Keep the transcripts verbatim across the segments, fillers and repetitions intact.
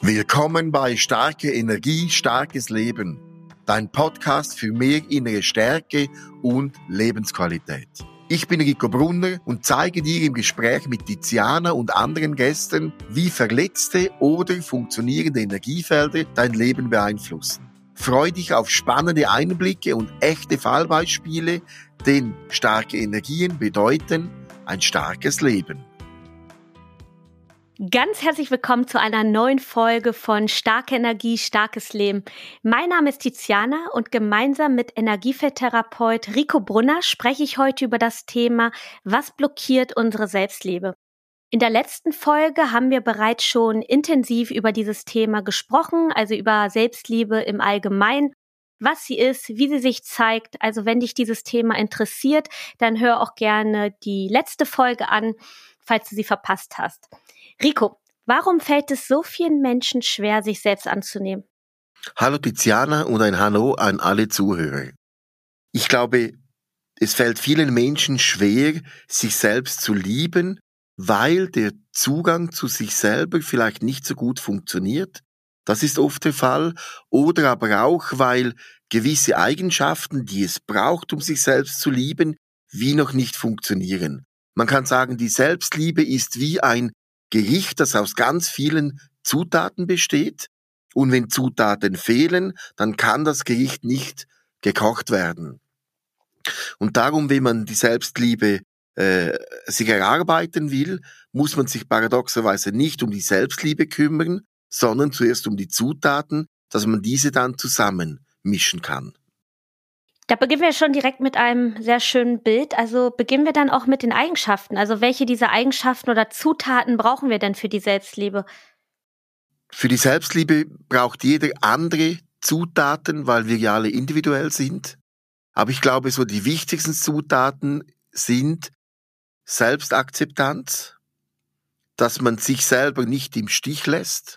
Willkommen bei Starke Energie, starkes Leben. Dein Podcast für mehr innere Stärke und Lebensqualität. Ich bin Rico Brunner und zeige dir im Gespräch mit Tiziana und anderen Gästen, wie verletzte oder funktionierende Energiefelder dein Leben beeinflussen. Freu dich auf spannende Einblicke und echte Fallbeispiele, denn starke Energien bedeuten ein starkes Leben. Ganz herzlich willkommen zu einer neuen Folge von Starke Energie, starkes Leben. Mein Name ist Tiziana und gemeinsam mit Energiefeldtherapeut Rico Brunner spreche ich heute über das Thema, was blockiert unsere Selbstliebe. In der letzten Folge haben wir bereits schon intensiv über dieses Thema gesprochen, also über Selbstliebe im Allgemeinen, was sie ist, wie sie sich zeigt. Also wenn dich dieses Thema interessiert, dann hör auch gerne die letzte Folge an, falls du sie verpasst hast. Rico, warum fällt es so vielen Menschen schwer, sich selbst anzunehmen? Hallo Tiziana und ein Hallo an alle Zuhörer. Ich glaube, es fällt vielen Menschen schwer, sich selbst zu lieben, weil der Zugang zu sich selber vielleicht nicht so gut funktioniert. Das ist oft der Fall. Oder aber auch, weil gewisse Eigenschaften, die es braucht, um sich selbst zu lieben, wie noch nicht funktionieren. Man kann sagen, die Selbstliebe ist wie ein Gericht, das aus ganz vielen Zutaten besteht. Und wenn Zutaten fehlen, dann kann das Gericht nicht gekocht werden. Und darum, wenn man die Selbstliebe äh, sich erarbeiten will, muss man sich paradoxerweise nicht um die Selbstliebe kümmern, sondern zuerst um die Zutaten, dass man diese dann zusammen mischen kann. Da beginnen wir schon direkt mit einem sehr schönen Bild. Also beginnen wir dann auch mit den Eigenschaften. Also welche dieser Eigenschaften oder Zutaten brauchen wir denn für die Selbstliebe? Für die Selbstliebe braucht jeder andere Zutaten, weil wir ja alle individuell sind. Aber ich glaube, so die wichtigsten Zutaten sind Selbstakzeptanz, dass man sich selber nicht im Stich lässt,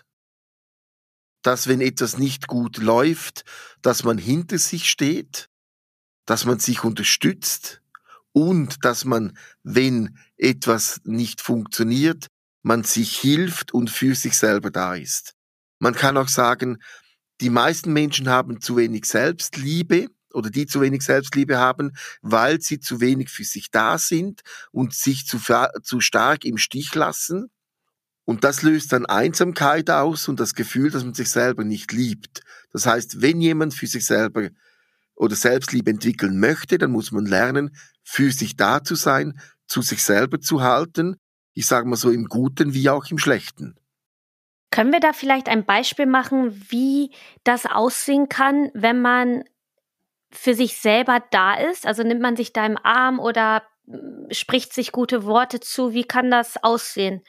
dass wenn etwas nicht gut läuft, dass man hinter sich steht, dass man sich unterstützt und dass man, wenn etwas nicht funktioniert, man sich hilft und für sich selber da ist. Man kann auch sagen, die meisten Menschen haben zu wenig Selbstliebe oder die zu wenig Selbstliebe haben, weil sie zu wenig für sich da sind und sich zu, zu stark im Stich lassen. Und das löst dann Einsamkeit aus und das Gefühl, dass man sich selber nicht liebt. Das heißt, wenn jemand für sich selber oder Selbstliebe entwickeln möchte, dann muss man lernen, für sich da zu sein, zu sich selber zu halten. Ich sage mal so im Guten wie auch im Schlechten. Können wir da vielleicht ein Beispiel machen, wie das aussehen kann, wenn man für sich selber da ist? Also nimmt man sich da im Arm oder spricht sich gute Worte zu? Wie kann das aussehen?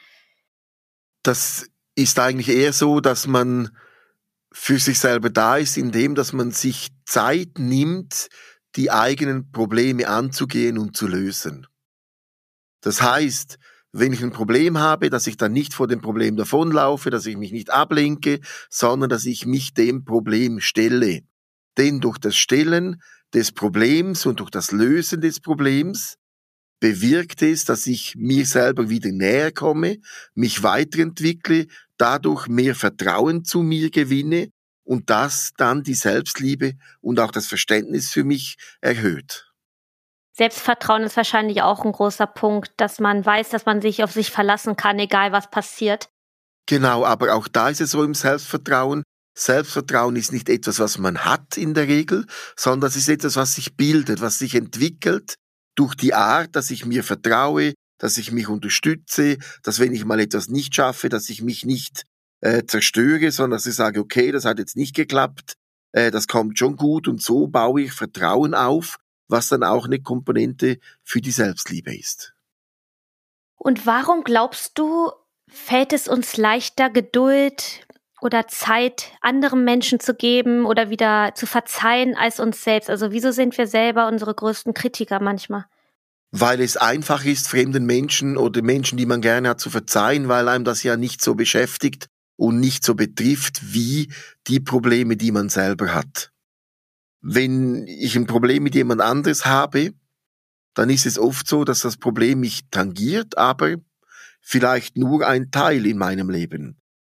Das ist eigentlich eher so, dass man für sich selber da ist, indem dass man sich Zeit nimmt, die eigenen Probleme anzugehen und zu lösen. Das heißt, wenn ich ein Problem habe, dass ich dann nicht vor dem Problem davonlaufe, dass ich mich nicht ablenke, sondern dass ich mich dem Problem stelle. Denn durch das Stellen des Problems und durch das Lösen des Problems bewirkt es, dass ich mir selber wieder näher komme, mich weiterentwickle, dadurch mehr Vertrauen zu mir gewinne und das dann die Selbstliebe und auch das Verständnis für mich erhöht. Selbstvertrauen ist wahrscheinlich auch ein großer Punkt, dass man weiß, dass man sich auf sich verlassen kann, egal was passiert. Genau, aber auch da ist es so im Selbstvertrauen. Selbstvertrauen ist nicht etwas, was man hat in der Regel, sondern es ist etwas, was sich bildet, was sich entwickelt durch die Art, dass ich mir vertraue, dass ich mich unterstütze, dass wenn ich mal etwas nicht schaffe, dass ich mich nicht äh, zerstöre, sondern dass ich sage, okay, das hat jetzt nicht geklappt, äh, das kommt schon gut und so baue ich Vertrauen auf, was dann auch eine Komponente für die Selbstliebe ist. Und warum glaubst du, fällt es uns leichter, Geduld oder Zeit anderen Menschen zu geben oder wieder zu verzeihen als uns selbst? Also wieso sind wir selber unsere größten Kritiker manchmal? Weil es einfach ist, fremden Menschen oder Menschen, die man gerne hat, zu verzeihen, weil einem das ja nicht so beschäftigt und nicht so betrifft wie die Probleme, die man selber hat. Wenn ich ein Problem mit jemand anderes habe, dann ist es oft so, dass das Problem mich tangiert, aber vielleicht nur ein Teil in meinem Leben.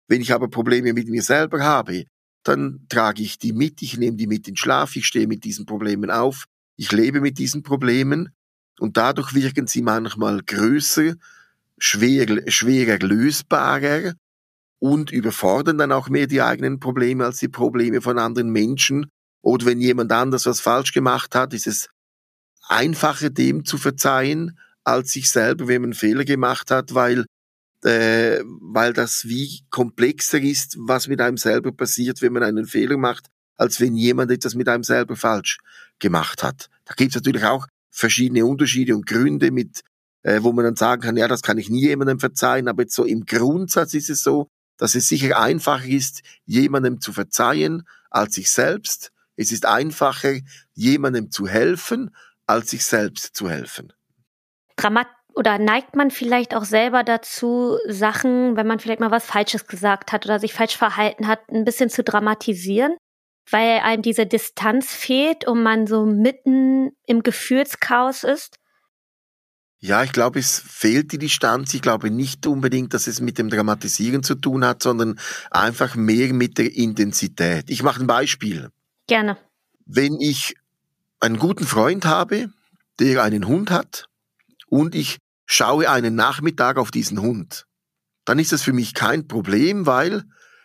Wenn ich aber Probleme mit mir selber habe, dann trage ich die mit, ich nehme die mit in den Schlaf, ich stehe mit diesen Problemen auf, ich lebe mit diesen Problemen und dadurch wirken sie manchmal größer, schwer, schwerer lösbarer und überfordern dann auch mehr die eigenen Probleme als die Probleme von anderen Menschen. Oder wenn jemand anders was falsch gemacht hat, ist es einfacher, dem zu verzeihen, als sich selber, wenn man Fehler gemacht hat, weil äh, weil das wie komplexer ist, was mit einem selber passiert, wenn man einen Fehler macht, als wenn jemand etwas mit einem selber falsch gemacht hat. Da gibt es natürlich auch verschiedene Unterschiede und Gründe, mit, äh, wo man dann sagen kann, ja, das kann ich nie jemandem verzeihen, aber jetzt so im Grundsatz ist es so, dass es sicher einfacher ist, jemandem zu verzeihen, als sich selbst. Es ist einfacher, jemandem zu helfen, als sich selbst zu helfen. Dramat Oder neigt man vielleicht auch selber dazu, Sachen, wenn man vielleicht mal was Falsches gesagt hat oder sich falsch verhalten hat, ein bisschen zu dramatisieren, weil einem diese Distanz fehlt und man so mitten im Gefühlschaos ist? Ja, ich glaube, es fehlt die Distanz. Ich glaube nicht unbedingt, dass es mit dem Dramatisieren zu tun hat, sondern einfach mehr mit der Intensität. Ich mache ein Beispiel. Gerne. Wenn ich einen guten Freund habe, der einen Hund hat, und ich schaue einen Nachmittag auf diesen Hund, dann ist das für mich kein Problem, weil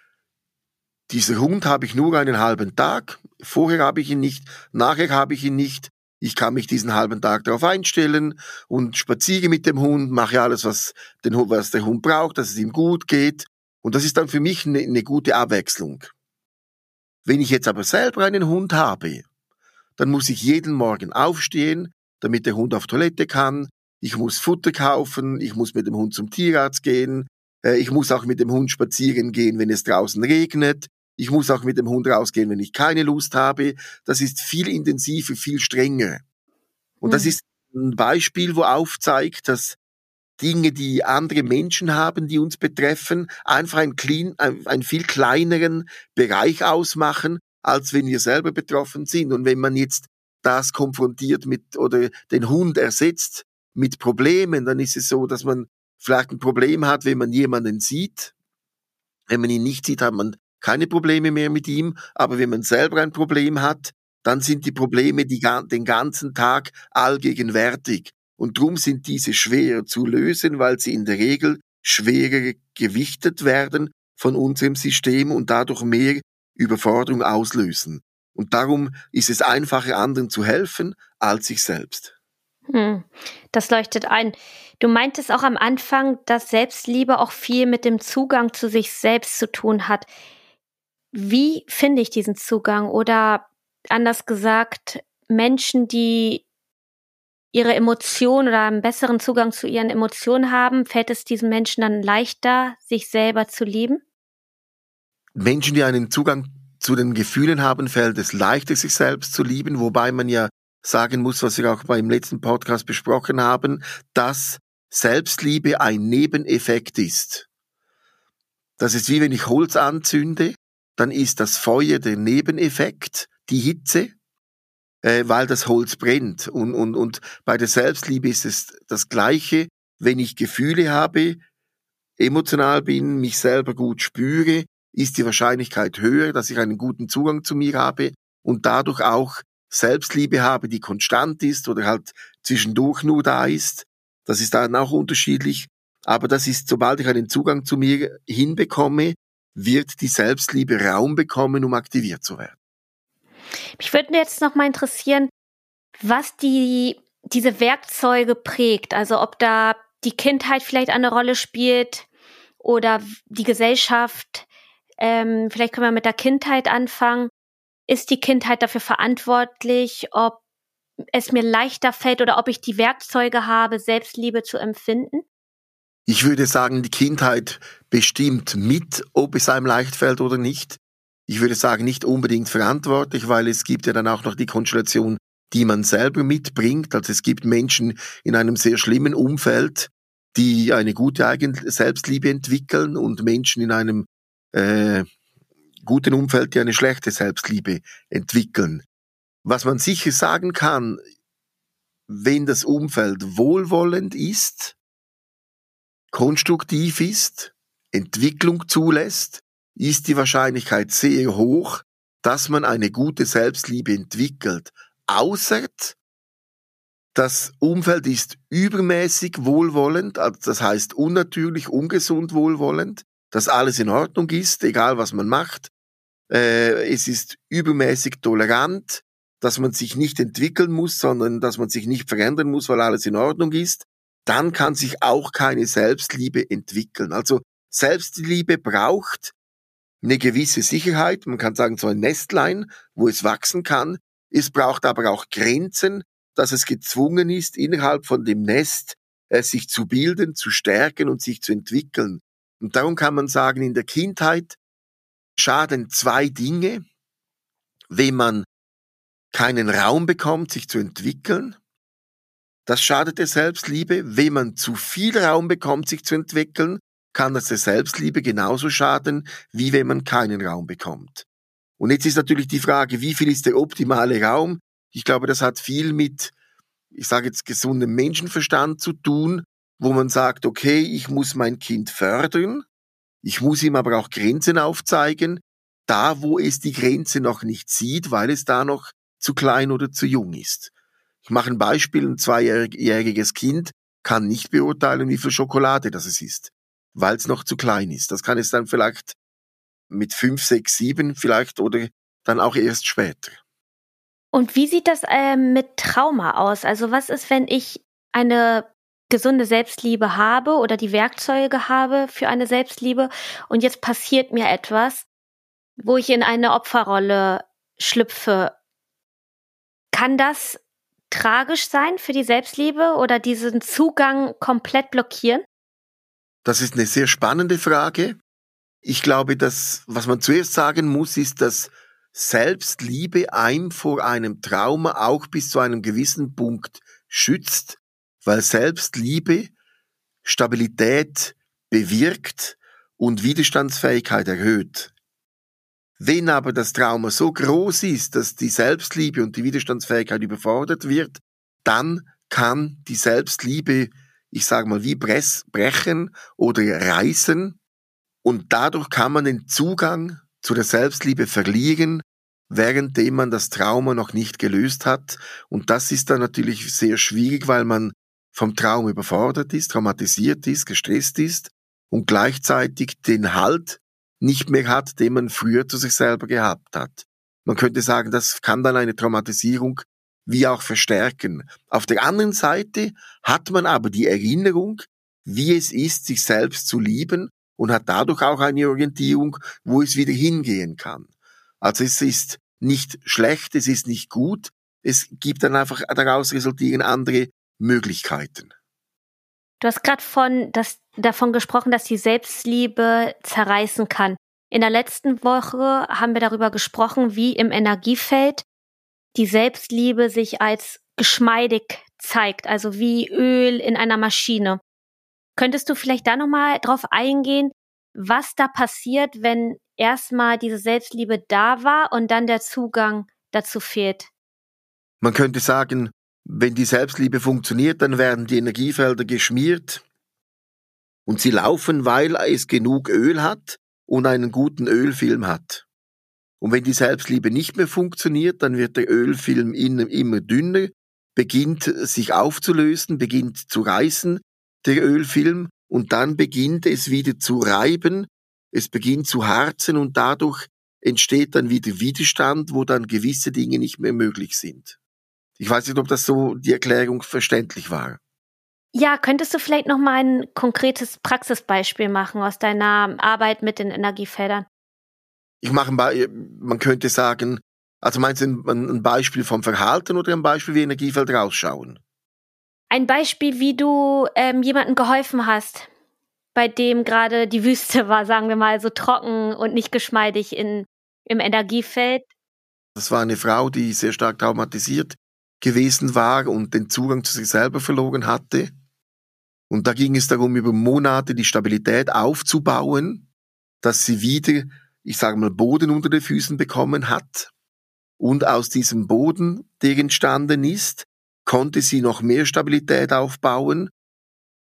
dieser Hund habe ich nur einen halben Tag, vorher habe ich ihn nicht, nachher habe ich ihn nicht, ich kann mich diesen halben Tag darauf einstellen und spaziere mit dem Hund, mache alles, was, den, was der Hund braucht, dass es ihm gut geht, und das ist dann für mich eine, eine gute Abwechslung. Wenn ich jetzt aber selber einen Hund habe, dann muss ich jeden Morgen aufstehen, damit der Hund auf Toilette kann. Ich muss Futter kaufen, ich muss mit dem Hund zum Tierarzt gehen, äh, ich muss auch mit dem Hund spazieren gehen, wenn es draußen regnet, ich muss auch mit dem Hund rausgehen, wenn ich keine Lust habe. Das ist viel intensiver, viel strenger. Und mhm. das ist ein Beispiel, wo aufzeigt, dass Dinge, die andere Menschen haben, die uns betreffen, einfach einen, klein, einen viel kleineren Bereich ausmachen, als wenn wir selber betroffen sind. Und wenn man jetzt das konfrontiert mit oder den Hund ersetzt mit Problemen, dann ist es so, dass man vielleicht ein Problem hat, wenn man jemanden sieht. Wenn man ihn nicht sieht, hat man keine Probleme mehr mit ihm. Aber wenn man selber ein Problem hat, dann sind die Probleme die, den ganzen Tag allgegenwärtig. Und drum sind diese schwer zu lösen, weil sie in der Regel schwerer gewichtet werden von unserem System und dadurch mehr Überforderung auslösen. Und darum ist es einfacher, anderen zu helfen, als sich selbst. Hm, das leuchtet ein. Du meintest auch am Anfang, dass Selbstliebe auch viel mit dem Zugang zu sich selbst zu tun hat. Wie finde ich diesen Zugang? Oder anders gesagt, Menschen, die ihre Emotionen oder einen besseren Zugang zu ihren Emotionen haben, fällt es diesen Menschen dann leichter, sich selber zu lieben? Menschen, die einen Zugang zu den Gefühlen haben, fällt es leichter, sich selbst zu lieben, wobei man ja sagen muss, was wir auch beim letzten Podcast besprochen haben, dass Selbstliebe ein Nebeneffekt ist. Das ist wie wenn ich Holz anzünde, dann ist das Feuer der Nebeneffekt, die Hitze, äh, weil das Holz brennt. Und, und, und bei der Selbstliebe ist es das Gleiche. Wenn ich Gefühle habe, emotional bin, mich selber gut spüre, ist die Wahrscheinlichkeit höher, dass ich einen guten Zugang zu mir habe und dadurch auch Selbstliebe habe, die konstant ist oder halt zwischendurch nur da ist. Das ist dann auch unterschiedlich. Aber das ist, sobald ich einen Zugang zu mir hinbekomme, wird die Selbstliebe Raum bekommen, um aktiviert zu werden. Mich würde jetzt noch mal interessieren, was die, diese Werkzeuge prägt. Also ob da die Kindheit vielleicht eine Rolle spielt oder die Gesellschaft. Ähm, vielleicht können wir mit der Kindheit anfangen. Ist die Kindheit dafür verantwortlich, ob es mir leichter fällt oder ob ich die Werkzeuge habe, Selbstliebe zu empfinden? Ich würde sagen, die Kindheit bestimmt mit, ob es einem leicht fällt oder nicht. Ich würde sagen, nicht unbedingt verantwortlich, weil es gibt ja dann auch noch die Konstellation, die man selber mitbringt. Also es gibt Menschen in einem sehr schlimmen Umfeld, die eine gute Eigen- Selbstliebe entwickeln und Menschen in einem äh, guten Umfeld, die eine schlechte Selbstliebe entwickeln. Was man sicher sagen kann, wenn das Umfeld wohlwollend ist, konstruktiv ist, Entwicklung zulässt, ist die Wahrscheinlichkeit sehr hoch, dass man eine gute Selbstliebe entwickelt. Außer das Umfeld ist übermäßig wohlwollend, also das heißt unnatürlich, ungesund wohlwollend, dass alles in Ordnung ist, egal was man macht. Äh, es ist übermäßig tolerant, dass man sich nicht entwickeln muss, sondern dass man sich nicht verändern muss, weil alles in Ordnung ist. Dann kann sich auch keine Selbstliebe entwickeln. Also Selbstliebe braucht eine gewisse Sicherheit, man kann sagen so ein Nestlein, wo es wachsen kann. Es braucht aber auch Grenzen, dass es gezwungen ist, innerhalb von dem Nest äh, sich zu bilden, zu stärken und sich zu entwickeln. Und darum kann man sagen, in der Kindheit schaden zwei Dinge, wenn man keinen Raum bekommt, sich zu entwickeln. Das schadet der Selbstliebe. Wenn man zu viel Raum bekommt, sich zu entwickeln, kann das der Selbstliebe genauso schaden, wie wenn man keinen Raum bekommt. Und jetzt ist natürlich die Frage, wie viel ist der optimale Raum? Ich glaube, das hat viel mit, ich sage jetzt, gesundem Menschenverstand zu tun, wo man sagt, okay, ich muss mein Kind fördern, ich muss ihm aber auch Grenzen aufzeigen, da wo es die Grenze noch nicht sieht, weil es da noch zu klein oder zu jung ist. Ich mache ein Beispiel, ein zweijähriges Kind kann nicht beurteilen, wie viel Schokolade das es isst, weil es noch zu klein ist. Das kann es dann vielleicht mit fünf, sechs, sieben vielleicht oder dann auch erst später. Und wie sieht das ähm, mit Trauma aus? Also was ist, wenn ich eine gesunde Selbstliebe habe oder die Werkzeuge habe für eine Selbstliebe und jetzt passiert mir etwas, wo ich in eine Opferrolle schlüpfe? Kann das tragisch sein für die Selbstliebe oder diesen Zugang komplett blockieren? Das ist eine sehr spannende Frage. Ich glaube, dass, was man zuerst sagen muss, ist, dass Selbstliebe einem vor einem Trauma auch bis zu einem gewissen Punkt schützt, weil Selbstliebe Stabilität bewirkt und Widerstandsfähigkeit erhöht. Wenn aber das Trauma so groß ist, dass die Selbstliebe und die Widerstandsfähigkeit überfordert wird, dann kann die Selbstliebe, ich sage mal, wie brechen oder reißen und dadurch kann man den Zugang zu der Selbstliebe verlieren, währenddem man das Trauma noch nicht gelöst hat. Und das ist dann natürlich sehr schwierig, weil man vom Trauma überfordert ist, traumatisiert ist, gestresst ist und gleichzeitig den Halt nicht mehr hat, den man früher zu sich selber gehabt hat. Man könnte sagen, das kann dann eine Traumatisierung wie auch verstärken. Auf der anderen Seite hat man aber die Erinnerung, wie es ist, sich selbst zu lieben und hat dadurch auch eine Orientierung, wo es wieder hingehen kann. Also es ist nicht schlecht, es ist nicht gut, es gibt dann einfach daraus resultieren andere Möglichkeiten. Du hast gerade von, das, davon gesprochen, dass die Selbstliebe zerreißen kann. In der letzten Woche haben wir darüber gesprochen, wie im Energiefeld die Selbstliebe sich als geschmeidig zeigt, also wie Öl in einer Maschine. Könntest du vielleicht da nochmal drauf eingehen, was da passiert, wenn erstmal diese Selbstliebe da war und dann der Zugang dazu fehlt? Man könnte sagen, wenn die Selbstliebe funktioniert, dann werden die Energiefelder geschmiert und sie laufen, weil es genug Öl hat und einen guten Ölfilm hat. Und wenn die Selbstliebe nicht mehr funktioniert, dann wird der Ölfilm innen immer dünner, beginnt sich aufzulösen, beginnt zu reißen, der Ölfilm, und dann beginnt es wieder zu reiben, es beginnt zu harzen und dadurch entsteht dann wieder Widerstand, wo dann gewisse Dinge nicht mehr möglich sind. Ich weiß nicht, ob das so die Erklärung verständlich war. Ja, könntest du vielleicht noch mal ein konkretes Praxisbeispiel machen aus deiner Arbeit mit den Energiefeldern? Ich mache ein Be- man könnte sagen, also meinst du ein, ein Beispiel vom Verhalten oder ein Beispiel, wie Energiefelder ausschauen? Ein Beispiel, wie du ähm, jemandem geholfen hast, bei dem gerade die Wüste war, sagen wir mal, so trocken und nicht geschmeidig in, im Energiefeld. Das war eine Frau, die sehr stark traumatisiert gewesen war und den Zugang zu sich selber verloren hatte. Und da ging es darum, über Monate die Stabilität aufzubauen, dass sie wieder, ich sage mal, Boden unter den Füßen bekommen hat. Und aus diesem Boden, der entstanden ist, konnte sie noch mehr Stabilität aufbauen.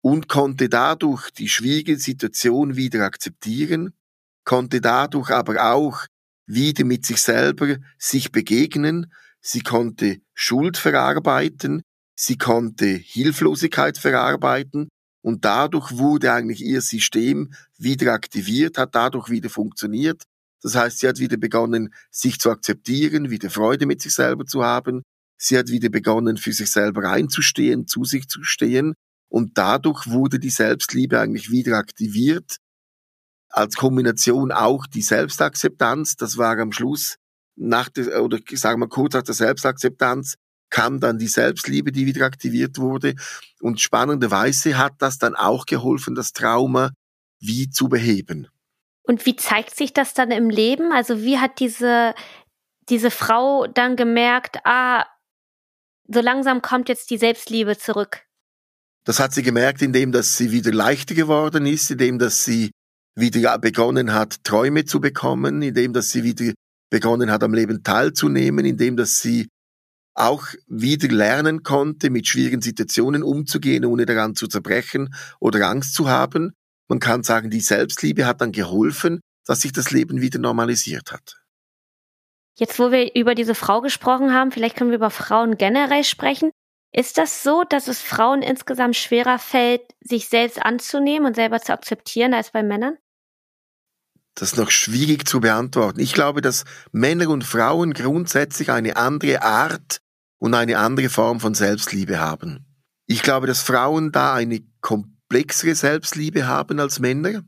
und konnte dadurch die schwierige Situation wieder akzeptieren, konnte dadurch aber auch wieder mit sich selber sich begegnen. Sie konnte Schuld verarbeiten, sie konnte Hilflosigkeit verarbeiten und dadurch wurde eigentlich ihr System wieder aktiviert, hat dadurch wieder funktioniert. Das heißt, sie hat wieder begonnen, sich zu akzeptieren, wieder Freude mit sich selber zu haben. Sie hat wieder begonnen, für sich selber einzustehen, zu sich zu stehen. Und dadurch wurde die Selbstliebe eigentlich wieder aktiviert. Als Kombination auch die Selbstakzeptanz. Das war am Schluss, nach der, oder sagen wir kurz nach der Selbstakzeptanz, kam dann die Selbstliebe, die wieder aktiviert wurde. Und spannenderweise hat das dann auch geholfen, das Trauma wie zu beheben. Und wie zeigt sich das dann im Leben? Also wie hat diese, diese Frau dann gemerkt, ah, so langsam kommt jetzt die Selbstliebe zurück? Das hat sie gemerkt, indem dass sie wieder leichter geworden ist, indem dass sie wieder begonnen hat, Träume zu bekommen, indem dass sie wieder begonnen hat, am Leben teilzunehmen, indem dass sie auch wieder lernen konnte, mit schwierigen Situationen umzugehen, ohne daran zu zerbrechen oder Angst zu haben. Man kann sagen, die Selbstliebe hat dann geholfen, dass sich das Leben wieder normalisiert hat. Jetzt, wo wir über diese Frau gesprochen haben, vielleicht können wir über Frauen generell sprechen. Ist das so, dass es Frauen insgesamt schwerer fällt, sich selbst anzunehmen und selber zu akzeptieren als bei Männern? Das ist noch schwierig zu beantworten. Ich glaube, dass Männer und Frauen grundsätzlich eine andere Art und eine andere Form von Selbstliebe haben. Ich glaube, dass Frauen da eine komplexere Selbstliebe haben als Männer,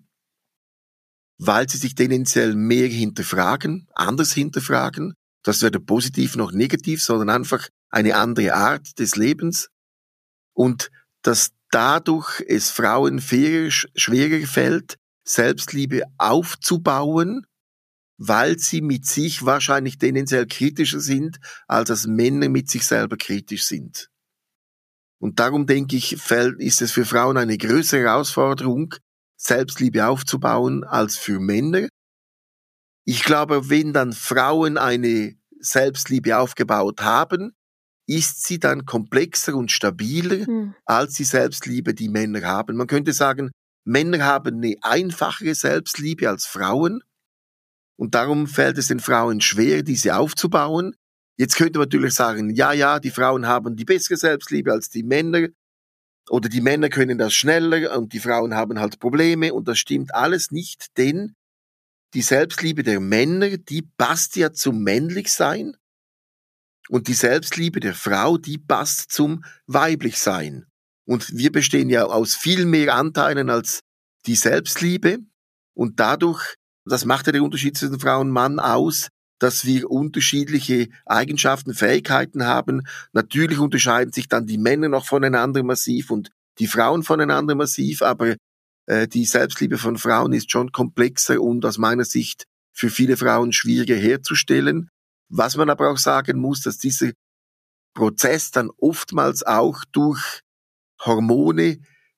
weil sie sich tendenziell mehr hinterfragen, anders hinterfragen. Das ist weder positiv noch negativ, sondern einfach eine andere Art des Lebens. Und dass dadurch es Frauen schwerer, schwerer fällt, Selbstliebe aufzubauen, weil sie mit sich wahrscheinlich tendenziell kritischer sind, als dass Männer mit sich selber kritisch sind. Und darum denke ich, ist es für Frauen eine größere Herausforderung, Selbstliebe aufzubauen, als für Männer. Ich glaube, wenn dann Frauen eine Selbstliebe aufgebaut haben, ist sie dann komplexer und stabiler hm. als die Selbstliebe, die Männer haben. Man könnte sagen, Männer haben eine einfachere Selbstliebe als Frauen und darum fällt es den Frauen schwer, diese aufzubauen. Jetzt könnte man natürlich sagen, ja, ja, die Frauen haben die bessere Selbstliebe als die Männer oder die Männer können das schneller und die Frauen haben halt Probleme und das stimmt alles nicht, denn die Selbstliebe der Männer, die passt ja zum Männlichsein und die Selbstliebe der Frau, die passt zum Weiblichsein. Und wir bestehen ja aus viel mehr Anteilen als die Selbstliebe und dadurch, das macht ja den Unterschied zwischen Frau und Mann aus, dass wir unterschiedliche Eigenschaften, Fähigkeiten haben. Natürlich unterscheiden sich dann die Männer noch voneinander massiv und die Frauen voneinander massiv, aber äh, die Selbstliebe von Frauen ist schon komplexer und aus meiner Sicht für viele Frauen schwieriger herzustellen. Was man aber auch sagen muss, dass dieser Prozess dann oftmals auch durch Hormone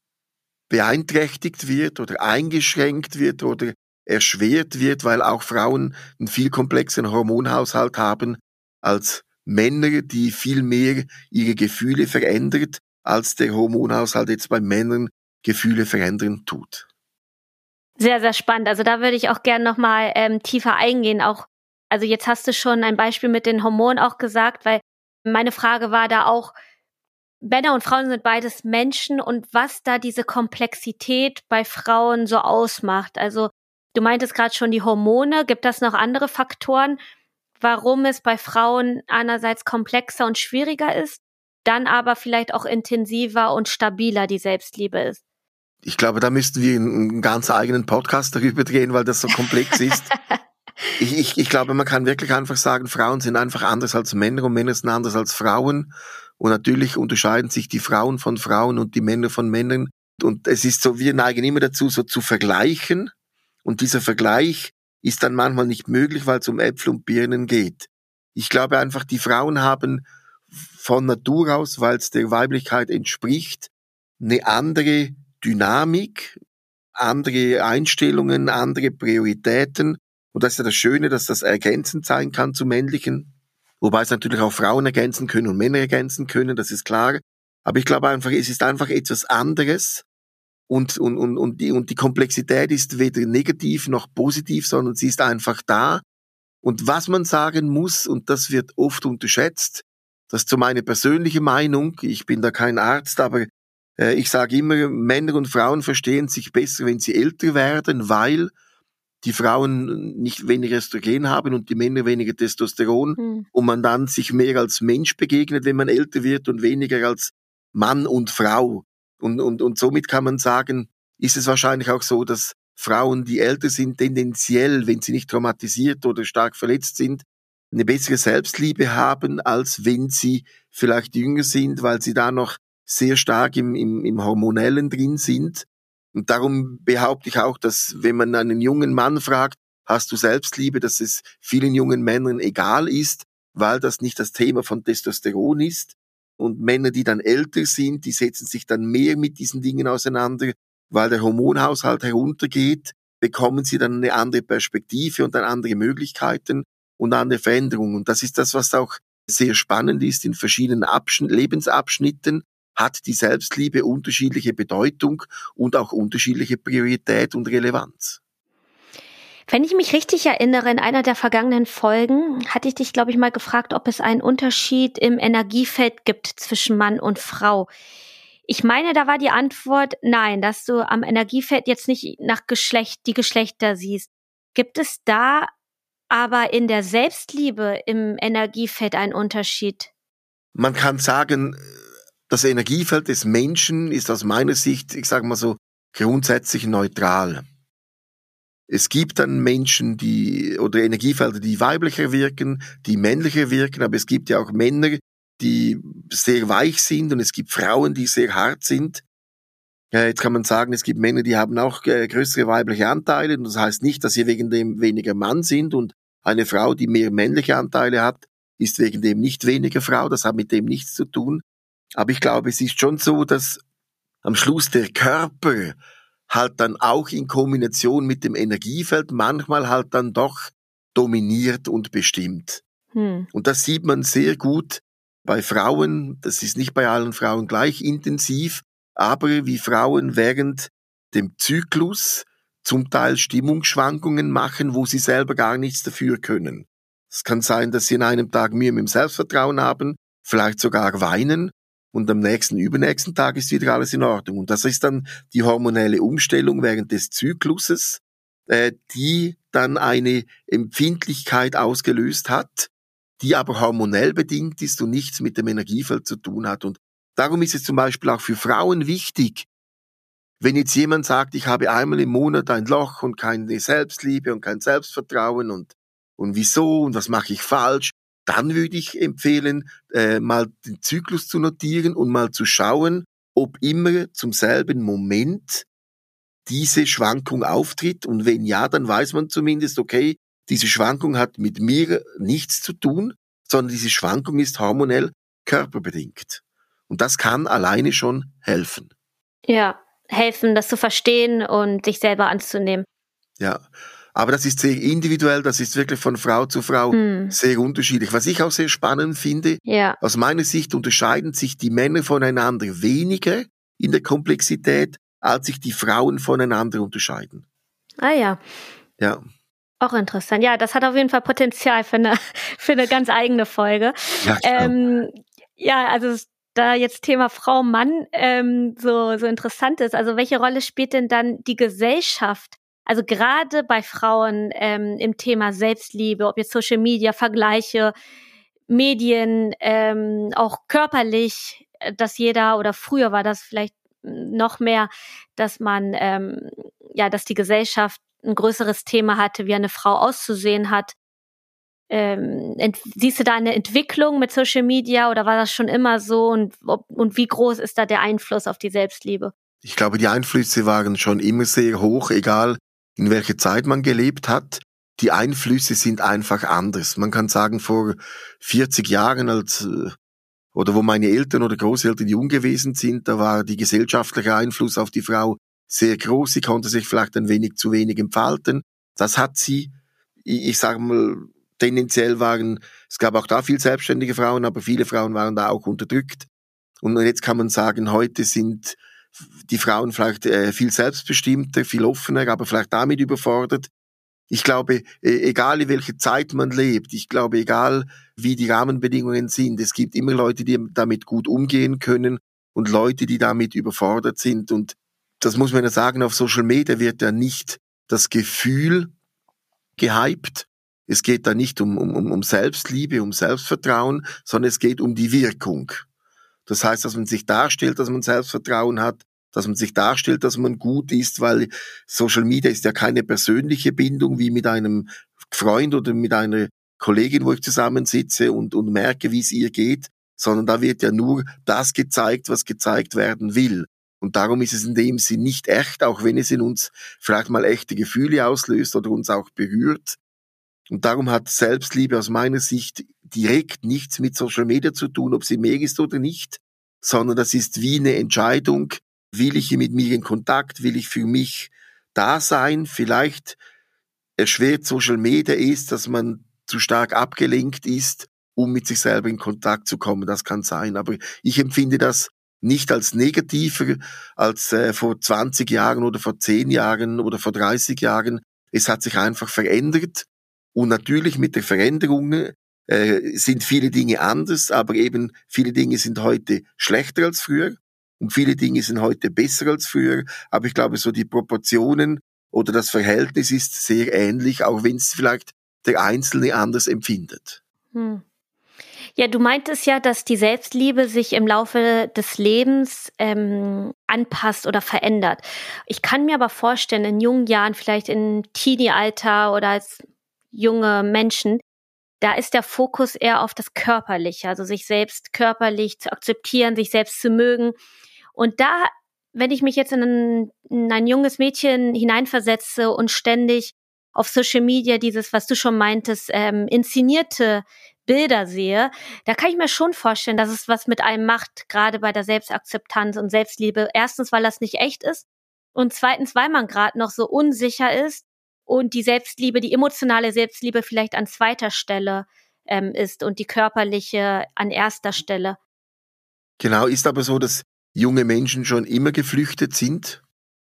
beeinträchtigt wird oder eingeschränkt wird oder erschwert wird, weil auch Frauen einen viel komplexeren Hormonhaushalt haben als Männer, die viel mehr ihre Gefühle verändert, als der Hormonhaushalt jetzt bei Männern Gefühle verändern tut. Sehr, sehr spannend. Also da würde ich auch gerne nochmal ähm, tiefer eingehen. Auch, also jetzt hast du schon ein Beispiel mit den Hormonen auch gesagt, weil meine Frage war da auch, Männer und Frauen sind beides Menschen und was da diese Komplexität bei Frauen so ausmacht. Also du meintest gerade schon die Hormone. Gibt das noch andere Faktoren, warum es bei Frauen einerseits komplexer und schwieriger ist, dann aber vielleicht auch intensiver und stabiler die Selbstliebe ist? Ich glaube, da müssten wir einen ganz eigenen Podcast darüber drehen, weil das so komplex ist. ich, ich, ich glaube, man kann wirklich einfach sagen, Frauen sind einfach anders als Männer und Männer sind anders als Frauen. Und natürlich unterscheiden sich die Frauen von Frauen und die Männer von Männern. Und es ist so, wir neigen immer dazu, so zu vergleichen. Und dieser Vergleich ist dann manchmal nicht möglich, weil es um Äpfel und Birnen geht. Ich glaube einfach, die Frauen haben von Natur aus, weil es der Weiblichkeit entspricht, eine andere Dynamik, andere Einstellungen, andere Prioritäten. Und das ist ja das Schöne, dass das ergänzend sein kann zum Männlichen. Wobei es natürlich auch Frauen ergänzen können und Männer ergänzen können, das ist klar. Aber ich glaube einfach, es ist einfach etwas anderes. Und, und, und, und, die, und die Komplexität ist weder negativ noch positiv, sondern sie ist einfach da. Und was man sagen muss, und das wird oft unterschätzt, das ist so meine persönliche Meinung, ich bin da kein Arzt, aber äh, ich sage immer, Männer und Frauen verstehen sich besser, wenn sie älter werden, weil die Frauen nicht weniger Östrogen haben und die Männer weniger Testosteron hm. und man dann sich mehr als Mensch begegnet, wenn man älter wird und weniger als Mann und Frau. Und, und, und somit kann man sagen, ist es wahrscheinlich auch so, dass Frauen, die älter sind, tendenziell, wenn sie nicht traumatisiert oder stark verletzt sind, eine bessere Selbstliebe haben, als wenn sie vielleicht jünger sind, weil sie da noch sehr stark im, im, im Hormonellen drin sind. Und darum behaupte ich auch, dass wenn man einen jungen Mann fragt, hast du Selbstliebe, dass es vielen jungen Männern egal ist, weil das nicht das Thema von Testosteron ist. Und Männer, die dann älter sind, die setzen sich dann mehr mit diesen Dingen auseinander, weil der Hormonhaushalt heruntergeht, bekommen sie dann eine andere Perspektive und dann andere Möglichkeiten und andere Veränderungen. Und das ist das, was auch sehr spannend ist. In verschiedenen Abschn- Lebensabschnitten hat die Selbstliebe unterschiedliche Bedeutung und auch unterschiedliche Priorität und Relevanz. Wenn ich mich richtig erinnere, in einer der vergangenen Folgen hatte ich dich, glaube ich, mal gefragt, ob es einen Unterschied im Energiefeld gibt zwischen Mann und Frau. Ich meine, da war die Antwort nein, dass du am Energiefeld jetzt nicht nach Geschlecht die Geschlechter siehst. Gibt es da aber in der Selbstliebe im Energiefeld einen Unterschied? Man kann sagen, das Energiefeld des Menschen ist aus meiner Sicht, ich sage mal so, grundsätzlich neutral. Es gibt dann Menschen, die, oder Energiefelder, die weiblicher wirken, die männlicher wirken, aber es gibt ja auch Männer, die sehr weich sind und es gibt Frauen, die sehr hart sind. Ja, jetzt kann man sagen, es gibt Männer, die haben auch äh, größere weibliche Anteile und das heißt nicht, dass sie wegen dem weniger Mann sind und eine Frau, die mehr männliche Anteile hat, ist wegen dem nicht weniger Frau, das hat mit dem nichts zu tun. Aber ich glaube, es ist schon so, dass am Schluss der Körper halt dann auch in Kombination mit dem Energiefeld manchmal halt dann doch dominiert und bestimmt. Hm. Und das sieht man sehr gut bei Frauen. Das ist nicht bei allen Frauen gleich intensiv, aber wie Frauen während dem Zyklus zum Teil Stimmungsschwankungen machen, wo sie selber gar nichts dafür können. Es kann sein, dass sie an einem Tag Mühe mit dem Selbstvertrauen haben, vielleicht sogar weinen, und am nächsten, übernächsten Tag ist wieder alles in Ordnung. Und das ist dann die hormonelle Umstellung während des Zykluses, äh, die dann eine Empfindlichkeit ausgelöst hat, die aber hormonell bedingt ist und nichts mit dem Energiefeld zu tun hat. Und darum ist es zum Beispiel auch für Frauen wichtig, wenn jetzt jemand sagt, ich habe einmal im Monat ein Loch und keine Selbstliebe und kein Selbstvertrauen und, und wieso und was mache ich falsch, dann würde ich empfehlen, äh, mal den Zyklus zu notieren und mal zu schauen, ob immer zum selben Moment diese Schwankung auftritt. Und wenn ja, dann weiß man zumindest, okay, diese Schwankung hat mit mir nichts zu tun, sondern diese Schwankung ist hormonell körperbedingt. Und das kann alleine schon helfen. Ja, helfen, das zu verstehen und sich selber anzunehmen. Ja. Aber das ist sehr individuell, das ist wirklich von Frau zu Frau hm. sehr unterschiedlich. Was ich auch sehr spannend finde, ja. Aus meiner Sicht unterscheiden sich die Männer voneinander weniger in der Komplexität, als sich die Frauen voneinander unterscheiden. Ah ja. Ja. Auch interessant. Ja, das hat auf jeden Fall Potenzial für eine, für eine ganz eigene Folge. Ja, ähm, ja, also da jetzt Thema Frau, Mann ähm, so, so interessant ist, also welche Rolle spielt denn dann die Gesellschaft? Also gerade bei Frauen ähm, im Thema Selbstliebe, ob jetzt Social Media, Vergleiche, Medien, ähm, auch körperlich, dass jeder, oder früher war das vielleicht noch mehr, dass man, ähm, ja, dass die Gesellschaft ein größeres Thema hatte, wie eine Frau auszusehen hat. Ähm, ent- siehst du da eine Entwicklung mit Social Media oder war das schon immer so und, ob, und wie groß ist da der Einfluss auf die Selbstliebe? Ich glaube, die Einflüsse waren schon immer sehr hoch, egal in welcher Zeit man gelebt hat. Die Einflüsse sind einfach anders. Man kann sagen, vor vierzig Jahren, als oder wo meine Eltern oder Großeltern jung gewesen sind, da war die gesellschaftliche Einfluss auf die Frau sehr groß. Sie konnte sich vielleicht ein wenig zu wenig entfalten. Das hat sie, ich, ich sage mal, tendenziell waren, es gab auch da viel selbstständige Frauen, aber viele Frauen waren da auch unterdrückt. Und jetzt kann man sagen, heute sind die Frauen vielleicht äh, viel selbstbestimmter, viel offener, aber vielleicht damit überfordert. Ich glaube, egal in welcher Zeit man lebt, ich glaube, egal wie die Rahmenbedingungen sind, es gibt immer Leute, die damit gut umgehen können und Leute, die damit überfordert sind. Und das muss man ja sagen, auf Social Media wird ja nicht das Gefühl gehypt. Es geht da nicht um, um, um Selbstliebe, um Selbstvertrauen, sondern es geht um die Wirkung. Das heißt, dass man sich darstellt, dass man Selbstvertrauen hat, dass man sich darstellt, dass man gut ist, weil Social Media ist ja keine persönliche Bindung wie mit einem Freund oder mit einer Kollegin, wo ich zusammensitze und, und merke, wie es ihr geht, sondern da wird ja nur das gezeigt, was gezeigt werden will. Und darum ist es in dem Sinn nicht echt, auch wenn es in uns vielleicht mal echte Gefühle auslöst oder uns auch berührt. Und darum hat Selbstliebe aus meiner Sicht direkt nichts mit Social Media zu tun, ob sie mehr ist oder nicht, sondern das ist wie eine Entscheidung. Will ich mit mir in Kontakt? Will ich für mich da sein? Vielleicht erschwert Social Media ist, dass man zu stark abgelenkt ist, um mit sich selber in Kontakt zu kommen. Das kann sein. Aber ich empfinde das nicht als negativer als äh, vor zwanzig Jahren oder vor zehn Jahren oder vor dreißig Jahren. Es hat sich einfach verändert. Und natürlich mit der Veränderung äh, sind viele Dinge anders, aber eben viele Dinge sind heute schlechter als früher. Und viele Dinge sind heute besser als früher, aber ich glaube, so die Proportionen oder das Verhältnis ist sehr ähnlich, auch wenn es vielleicht der Einzelne anders empfindet. Hm. Ja, du meintest ja, dass die Selbstliebe sich im Laufe des Lebens ähm, anpasst oder verändert. Ich kann mir aber vorstellen, in jungen Jahren, vielleicht im Teenie-Alter oder als junge Menschen, da ist der Fokus eher auf das Körperliche, also sich selbst körperlich zu akzeptieren, sich selbst zu mögen. Und da, wenn ich mich jetzt in ein, in ein junges Mädchen hineinversetze und ständig auf Social Media dieses, was du schon meintest, ähm, inszenierte Bilder sehe, da kann ich mir schon vorstellen, dass es was mit einem macht, gerade bei der Selbstakzeptanz und Selbstliebe. Erstens, weil das nicht echt ist und zweitens, weil man gerade noch so unsicher ist und die Selbstliebe, die emotionale Selbstliebe vielleicht an zweiter Stelle ähm, ist und die körperliche an erster Stelle. Genau, ist aber so, dass junge Menschen schon immer geflüchtet sind,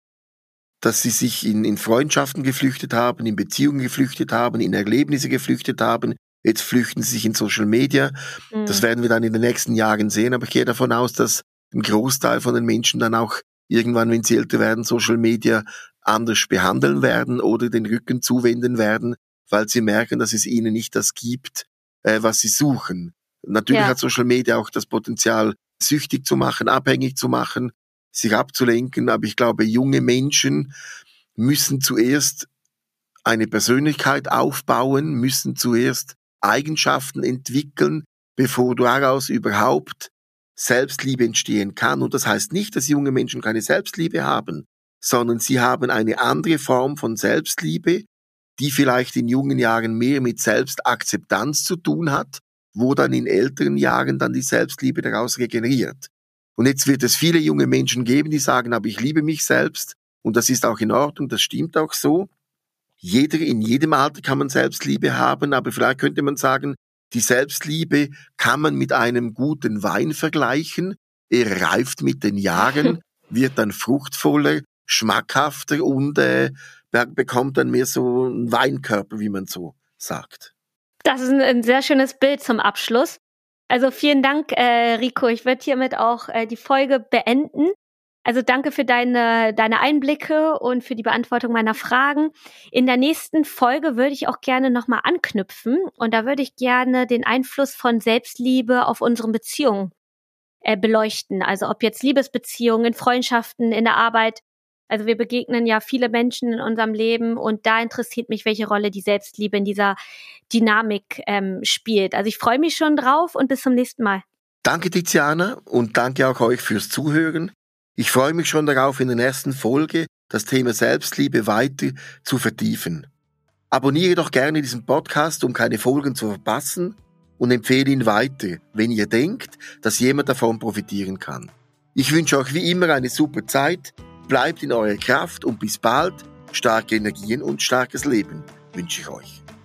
dass sie sich in, in Freundschaften geflüchtet haben, in Beziehungen geflüchtet haben, in Erlebnisse geflüchtet haben. Jetzt flüchten sie sich in Social Media. Mhm. Das werden wir dann in den nächsten Jahren sehen, aber ich gehe davon aus, dass ein Großteil von den Menschen dann auch irgendwann, wenn sie älter werden, Social Media anders behandeln werden oder den Rücken zuwenden werden, weil sie merken, dass es ihnen nicht das gibt, äh, was sie suchen. Natürlich ja. hat Social Media auch das Potenzial, süchtig zu machen, abhängig zu machen, sich abzulenken. Aber ich glaube, junge Menschen müssen zuerst eine Persönlichkeit aufbauen, müssen zuerst Eigenschaften entwickeln, bevor daraus überhaupt Selbstliebe entstehen kann. Und das heißt nicht, dass junge Menschen keine Selbstliebe haben, sondern sie haben eine andere Form von Selbstliebe, die vielleicht in jungen Jahren mehr mit Selbstakzeptanz zu tun hat, wo dann in älteren Jahren dann die Selbstliebe daraus regeneriert. Und jetzt wird es viele junge Menschen geben, die sagen, aber ich liebe mich selbst und das ist auch in Ordnung, das stimmt auch so. Jeder, in jedem Alter kann man Selbstliebe haben, aber vielleicht könnte man sagen, die Selbstliebe kann man mit einem guten Wein vergleichen. Er reift mit den Jahren, wird dann fruchtvoller, schmackhafter und äh, bekommt dann mehr so einen Weinkörper, wie man so sagt. Das ist ein sehr schönes Bild zum Abschluss. Also vielen Dank, äh, Rico. Ich werde hiermit auch äh, die Folge beenden. Also danke für deine, deine Einblicke und für die Beantwortung meiner Fragen. In der nächsten Folge würde ich auch gerne nochmal anknüpfen und da würde ich gerne den Einfluss von Selbstliebe auf unsere Beziehungen äh, beleuchten. Also ob jetzt Liebesbeziehungen, Freundschaften, in der Arbeit. Also wir begegnen ja viele Menschen in unserem Leben und da interessiert mich, welche Rolle die Selbstliebe in dieser Dynamik ähm, spielt. Also ich freue mich schon drauf und bis zum nächsten Mal. Danke, Tiziana, und danke auch euch fürs Zuhören. Ich freue mich schon darauf, in der nächsten Folge das Thema Selbstliebe weiter zu vertiefen. Abonniere doch gerne diesen Podcast, um keine Folgen zu verpassen, und empfehle ihn weiter, wenn ihr denkt, dass jemand davon profitieren kann. Ich wünsche euch wie immer eine super Zeit, bleibt in eurer Kraft und bis bald. Starke Energien und starkes Leben wünsche ich euch.